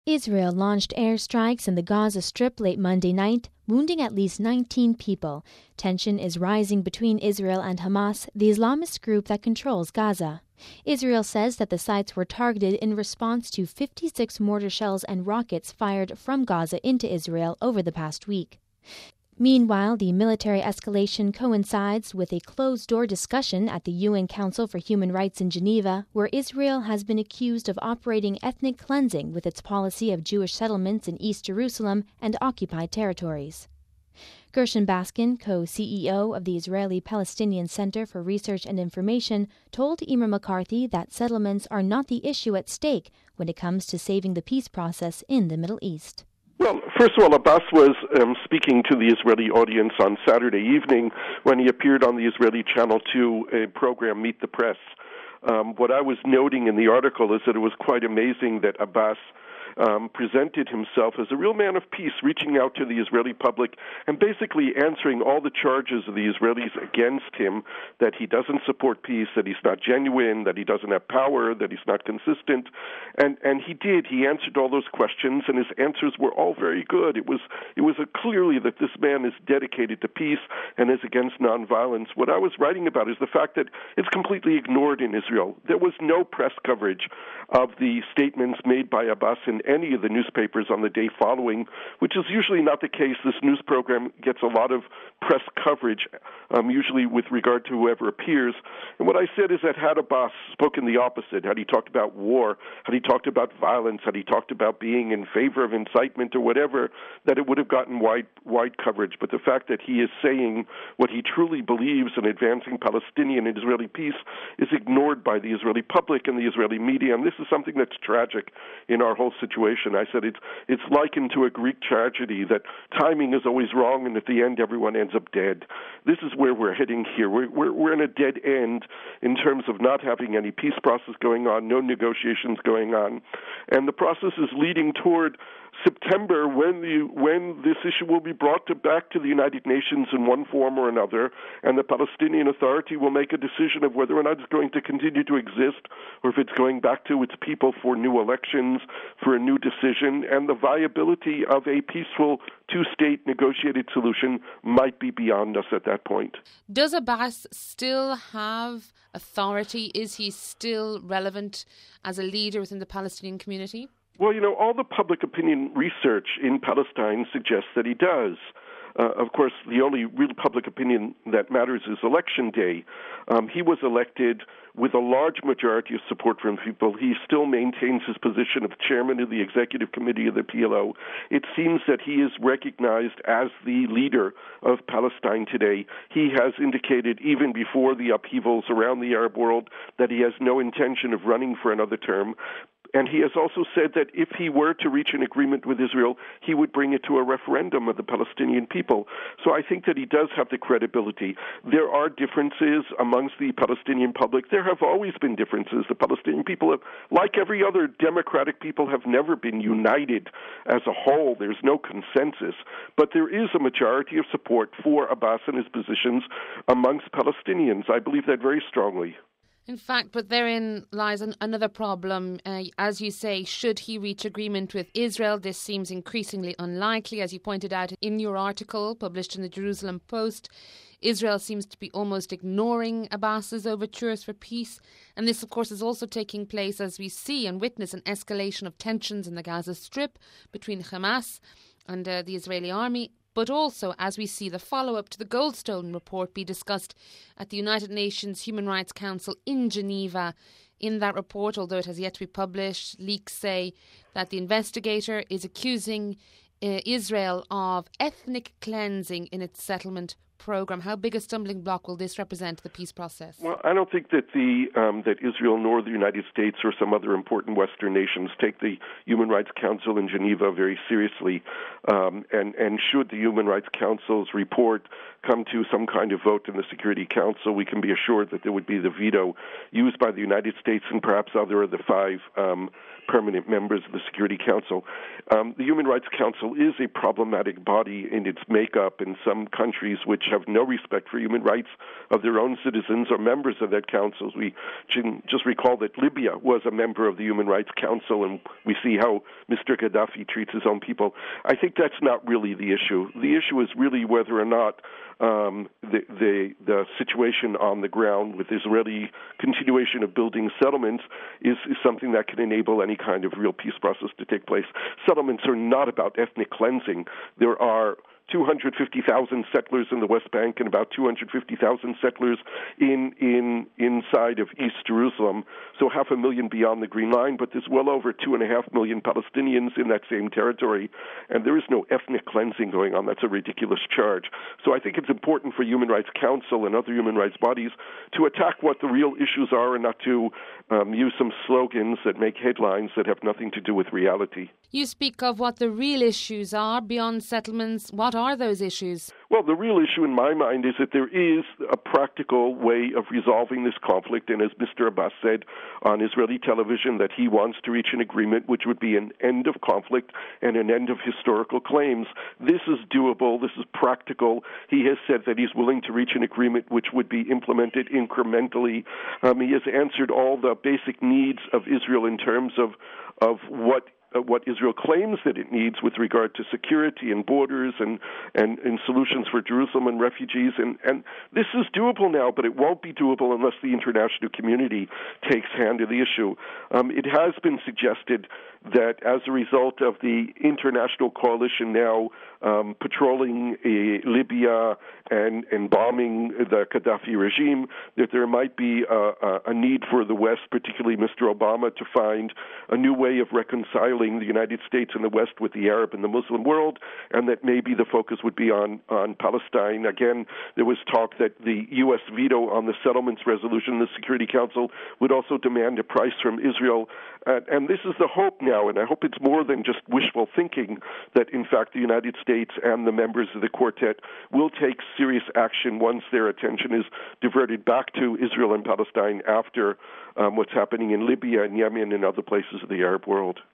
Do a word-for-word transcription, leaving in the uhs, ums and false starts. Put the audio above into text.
Israel launched airstrikes in the Gaza Strip late Monday night, wounding at least nineteen people. Tension is rising between Israel and Hamas, the Islamist group that controls Gaza. Israel says that the sites were targeted in response to fifty-six mortar shells and rockets fired from Gaza into Israel over the past week. Meanwhile, the military escalation coincides with a closed-door discussion at the U N Council for Human Rights in Geneva, where Israel has been accused of operating ethnic cleansing with its policy of Jewish settlements in East Jerusalem and occupied territories. Gershon Baskin, co-C E O of the Israeli-Palestinian Center for Research and Information, told Emer McCarthy that settlements are not the issue at stake when it comes to saving the peace process in the Middle East. Well, first of all, Abbas was um, speaking to the Israeli audience on Saturday evening when he appeared on the Israeli Channel two uh, program, Meet the Press. Um, what I was noting in the article is that it was quite amazing that Abbas Um, presented himself as a real man of peace, reaching out to the Israeli public and basically answering all the charges of the Israelis against him, that he doesn't support peace, that he's not genuine, that he doesn't have power, that he's not consistent. And and he did. He answered all those questions, and his answers were all very good. It was it was a clearly that this man is dedicated to peace and is against nonviolence. What I was writing about is the fact that it's completely ignored in Israel. There was no press coverage of the statements made by Abbas in any of the newspapers on the day following, which is usually not the case. This news program gets a lot of press coverage, um, usually with regard to whoever appears. And what I said is that had Abbas spoken the opposite, had he talked about war, had he talked about violence, had he talked about being in favor of incitement or whatever, that it would have gotten wide, wide coverage. But the fact that he is saying what he truly believes in advancing Palestinian and Israeli peace is ignored by the Israeli public and the Israeli media. And this is something that's tragic in our whole situation. I said it's it's likened to a Greek tragedy, that timing is always wrong, and at the end everyone ends up dead. This is where we're heading here. We're, we're, we're in a dead end in terms of not having any peace process going on, no negotiations going on, and the process is leading toward September, when the when this issue will be brought to, back to the United Nations in one form or another, and the Palestinian Authority will make a decision of whether or not it's going to continue to exist, or if it's going back to its people for new elections, for a new decision, and the viability of a peaceful two-state negotiated solution might be beyond us at that point. Does Abbas still have authority? Is he still relevant as a leader within the Palestinian community? Well, you know, all the public opinion research in Palestine suggests that he does. Uh, of course, the only real public opinion that matters is election day. Um, he was elected with a large majority of support from people. He still maintains his position of chairman of the executive committee of the P L O. It seems that he is recognized as the leader of Palestine today. He has indicated, even before the upheavals around the Arab world, that he has no intention of running for another term. And he has also said that if he were to reach an agreement with Israel, he would bring it to a referendum of the Palestinian people. So I think that he does have the credibility. There are differences amongst the Palestinian public. There have always been differences. The Palestinian people, have, like every other democratic people, have never been united as a whole. There's no consensus. But there is a majority of support for Abbas and his positions amongst Palestinians. I believe that very strongly. In fact, but therein lies an, another problem. Uh, as you say, should he reach agreement with Israel, this seems increasingly unlikely. As you pointed out in your article published in the Jerusalem Post, Israel seems to be almost ignoring Abbas's overtures for peace. And this, of course, is also taking place as we see and witness an escalation of tensions in the Gaza Strip between Hamas and uh, the Israeli army. But also, as we see the follow-up to the Goldstone report be discussed at the United Nations Human Rights Council in Geneva. In that report, although it has yet to be published, leaks say that the investigator is accusing uh, Israel of ethnic cleansing in its settlement program. How big a stumbling block will this represent to the peace process? Well, I don't think that the um, that Israel nor the United States or some other important Western nations take the Human Rights Council in Geneva very seriously. Um, and, and should the Human Rights Council's report come to some kind of vote in the Security Council, we can be assured that there would be the veto used by the United States and perhaps other of the five um, permanent members of the Security Council. Um, the Human Rights Council is a problematic body in its makeup in some countries which have no respect for human rights of their own citizens or members of that council. We can just recall that Libya was a member of the Human Rights Council, and we see how Mister Gaddafi treats his own people. I think that's not really the issue. The issue is really whether or not um, the, the the situation on the ground with Israeli continuation of building settlements is, is something that can enable any kind of real peace process to take place. Settlements are not about ethnic cleansing. There are two hundred fifty thousand settlers in the West Bank and about two hundred fifty thousand settlers in in inside of East Jerusalem, so half a million beyond the Green Line, but there's well over two and a half million Palestinians in that same territory, and there is no ethnic cleansing going on. That's a ridiculous charge. So I think it's important for Human Rights Council and other human rights bodies to attack what the real issues are and not to um, use some slogans that make headlines that have nothing to do with reality. You speak of what the real issues are beyond settlements. What are those issues? Well, the real issue in my mind is that there is a practical way of resolving this conflict, and as Mister Abbas said on Israeli television, that he wants to reach an agreement which would be an end of conflict and an end of historical claims. This is doable. This is practical. He has said that he's willing to reach an agreement which would be implemented incrementally. Um, he has answered all the basic needs of Israel in terms of, of what Uh, what Israel claims that it needs with regard to security and borders and, and, and solutions for Jerusalem and refugees. And, and this is doable now, but it won't be doable unless the international community takes hand in the issue. Um, it has been suggested that as a result of the international coalition now um, patrolling uh, Libya and, and bombing the Gaddafi regime, that there might be a, a need for the West, particularly Mister Obama, to find a new way of reconciling the United States and the West with the Arab and the Muslim world, and that maybe the focus would be on, on Palestine. Again, there was talk that the U S veto on the settlements resolution in the Security Council would also demand a price from Israel. Uh, and this is the hope now, and I hope it's more than just wishful thinking, that in fact the United States and the members of the quartet will take serious action once their attention is diverted back to Israel and Palestine after um, what's happening in Libya and Yemen and other places of the Arab world.